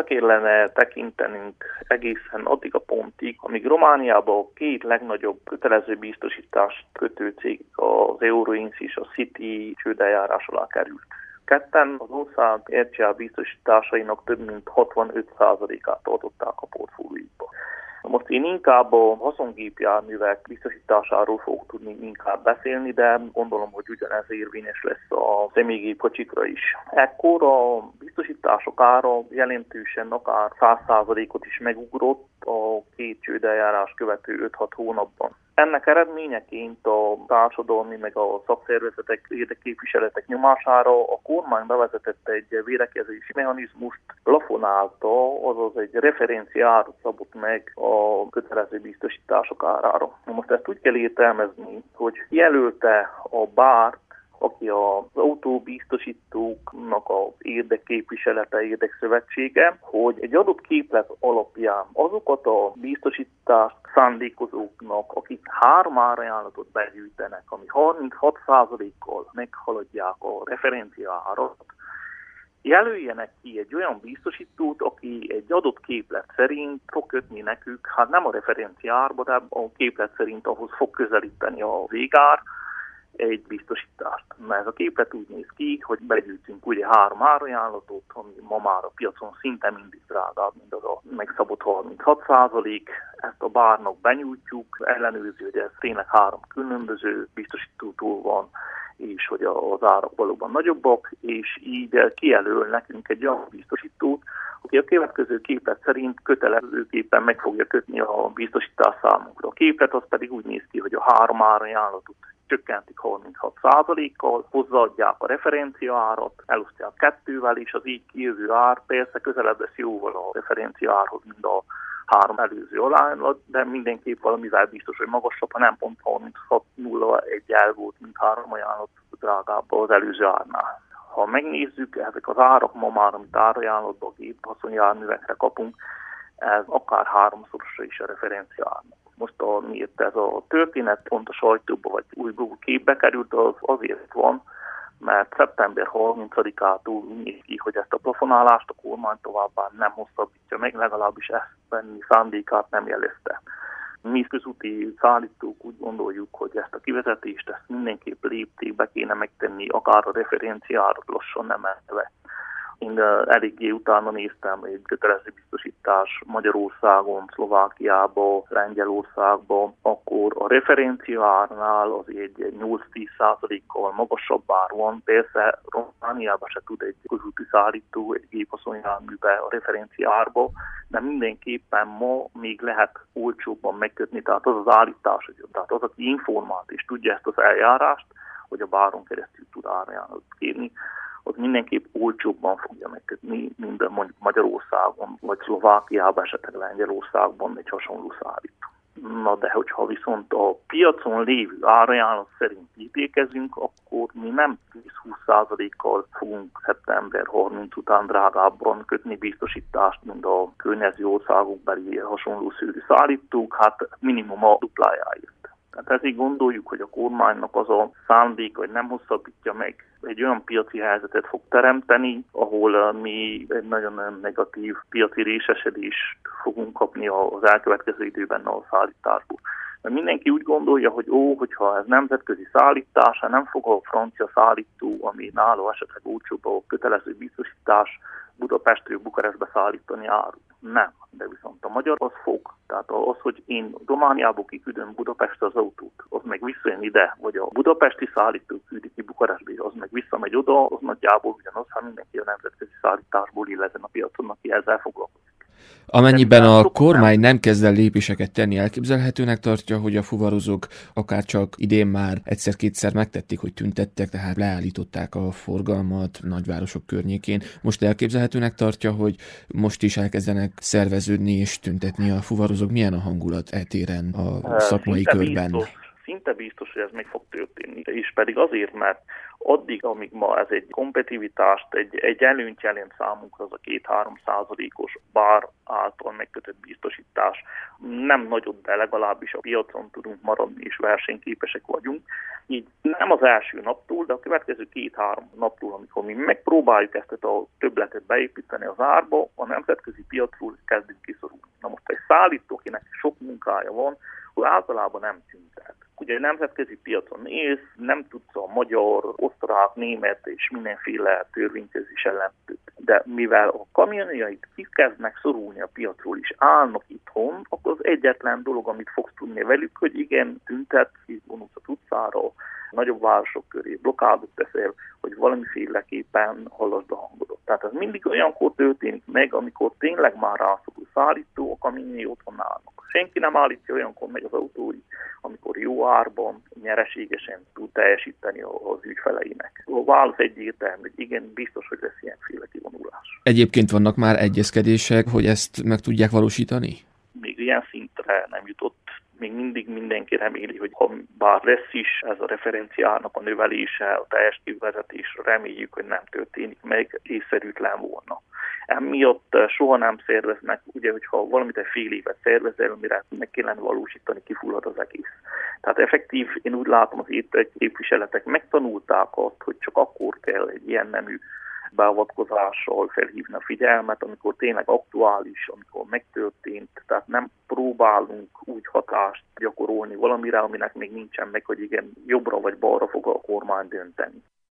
vissza kellene tekintenünk egészen addig a pontig, amíg Romániában a két legnagyobb kötelező biztosítást kötő cég, az Eurowings és a City csődeljárás alá került. Ketten az ország RCA biztosításainak több mint 65%-át tartották a portfóliójukba. Most én inkább a haszongépjárművek biztosításáról fogok tudni inkább beszélni, de gondolom, hogy ugyanez érvényes lesz a személygépkocsikra is. Ekkor a biztosítások ára jelentősen akár 100%-ot is megugrott a két csődeljárás követő 5-6 hónapban. Ennek eredményeként a társadalmi meg a szakszervezetek érdekképviseletek nyomására a kormány bevezetett egy védekezési mechanizmust, plafonálta, azaz egy referenciárat szabott meg a kötelező biztosítások árára. Most ezt úgy kell értelmezni, hogy jelölte a BÁRT, aki az autóbiztosítóknak az érdekképviselete, érdekszövetsége, hogy egy adott képlet alapján azokat a biztosítást szándékozóknak, akik 3 árajánlatot begyűjtenek, ami 36%-kal meghaladják a referencia árat, jelöljenek ki egy olyan biztosítót, aki egy adott képlet szerint fog kötni nekük, hát nem a referencia árba, de a képlet szerint ahhoz fog közelíteni a végár, egy biztosítást. Mert ez a képlet úgy néz ki, hogy begyűjtünk ugye 3 árajánlatot, ami ma már a piacon szinte mindig drágább, mint az a megszabott 36%. Ezt a bárnak benyújtjuk, ellenőrzi, hogy ez tényleg 3 különböző biztosítótól van, és hogy az árak valóban nagyobbak, és így kijelöl nekünk egy olyan biztosítót, aki a következő képlet szerint kötelezőképpen meg fogja kötni a biztosítás számunkra. A képlet az pedig úgy néz ki, hogy a 3 árajánlatot csökkentik 36%-kal, hozzáadják a referencia árat, elosztják 2-vel, és az így kijövő ár persze közelebb lesz jóval a referencia árhoz, mint a 3 előző ajánlat, de mindenképp valamivel biztos, hogy magasabb, ha nem pont 36,01 volt, mint 3 ajánlat drágább az előző árnál. Ha megnézzük, ezek az árak ma már, amit árajánlatban a géphaszonjárművekre kapunk, ez akár 3-szorosa is a referencia árnak. Most miért ez a történet pont a sajtóba vagy újból képbe került, az azért van, mert szeptember 30-ától úgy néz ki, hogy ezt a plafonálást a kormány továbbá nem hosszabbítja meg, legalábbis ezt venni szándékát nem jelezte. Mi közúti szállítók úgy gondoljuk, hogy ezt a kivezetést ezt mindenképp léptékbe kéne megtenni, akár a referenciárat lassan emelve. Én eléggé utána néztem egy kötelező biztosítás Magyarországon, Szlovákiában, Lengyelországban, akkor a referencia árnál azért egy 8-10%-kal magasabb ár van. Persze Romániában se tud egy közúti szállító egy géphaszonjárműbe a referencia árba, de mindenképpen ma még lehet olcsóbban megkötni, tehát az az állítás, tehát az, aki informált és tudja ezt az eljárást, hogy a báron keresztül tud árajánlatot kérni, az mindenképp olcsóbban fogja megkötni, mint mondjuk Magyarországon, vagy Szlovákiában, esetleg Lengyelországban egy hasonló szállító. Na de hogyha viszont a piacon lévő árajánlat szerint ítélkezünk, akkor mi nem 10-20%-kal fogunk szeptember 30 után drágábban kötni biztosítást, mint a környező országokbeli hasonló szőrű szállítók, hát minimum a duplájáért. Tehát ezért gondoljuk, hogy a kormánynak az a szándék, hogy nem hosszabbítja meg, egy olyan piaci helyzetet fog teremteni, ahol mi egy nagyon negatív piaci részesedést fogunk kapni az elkövetkező időben a szállításból. Mert mindenki úgy gondolja, hogy hogyha ez nemzetközi szállítás, nem fog a francia szállító, ami nála esetleg olcsóbb a kötelező biztosítás, Budapestről Bukarestbe szállítani árut. Nem, de viszont a magyar az fog. Tehát az, hogy én Romániából kiküldöm Budapestre az autót, az meg visszajön ide, vagy a budapesti szállító küldi ki Bukarestbe, az meg visszamegy oda, az nagyjából ugyanaz, ha mindenki a nemzetközi szállításból él ezen a piacon, aki ezzel foglalkozik. Amennyiben a kormány nem kezd el lépéseket tenni, elképzelhetőnek tartja, hogy a fuvarozók akárcsak idén már egyszer-kétszer megtették, hogy tüntettek, tehát leállították a forgalmat nagyvárosok környékén. Most elképzelhetőnek tartja, hogy most is elkezdenek szerveződni és tüntetni a fuvarozók. Milyen a hangulat e téren a szakmai körben? szinte biztos, hogy ez meg fog történni. És pedig azért, mert addig, amíg ma ez egy kompetitivitást, egy előnyt jelent számunkra, az a 2-3%-os bár által megkötött biztosítás nem nagyobb, de legalábbis a piacon tudunk maradni és versenyképesek vagyunk. Így nem az első naptól, de a következő 2-3 naptól, amikor mi megpróbáljuk ezt a többletet beépíteni az árba, a nemzetközi piacról kezdünk kiszorulni. Na most egy szállító, akinek sok munkája van, hogy általában nem tüntet. Ugye a nemzetközi piacon néz, nem tudsz a magyar, osztrák, német és mindenféle törvénykezés ellen. De mivel a kamionjaik kezdnek szorulni a piacról is állnak itthon, akkor az egyetlen dolog, amit fogsz tudni velük, hogy igen, tüntet, vonulsz az utcára, nagyobb városok köré blokkádot teszel, hogy valamiféleképpen hallasd a hangodat. Tehát ez mindig olyankor történik meg, amikor tényleg már rászorul szállító, a kamionjai otthon állnak. Senki nem állítja olyankor meg az autói, amikor jó árban, nyereségesen tud teljesíteni az ügyfeleinek. A válasz egyértelmű, hogy igen, biztos, hogy lesz ilyenféle kivonulás. Egyébként vannak már egyezkedések, hogy ezt meg tudják valósítani? Még ilyen szintre nem jutott. Még mindig mindenki reméli, hogy ha bár lesz is ez a referenciának a növelése, a teljes kivezetésre, reméljük, hogy nem történik meg, észszerűtlen volna. Emiatt soha nem szerveznek, ugye, hogyha valamit egy fél évet szervezel, amire meg kellene valósítani, kifullad az egész. Tehát effektív, én úgy látom, az képviseletek megtanulták azt, hogy csak akkor kell egy ilyen nemű beavatkozással felhívni a figyelmet, amikor tényleg aktuális, amikor megtörtént, tehát nem próbálunk úgy hatást gyakorolni valamire, aminek még nincsen meg, hogy igen, jobbra vagy balra fog a kormány dönteni.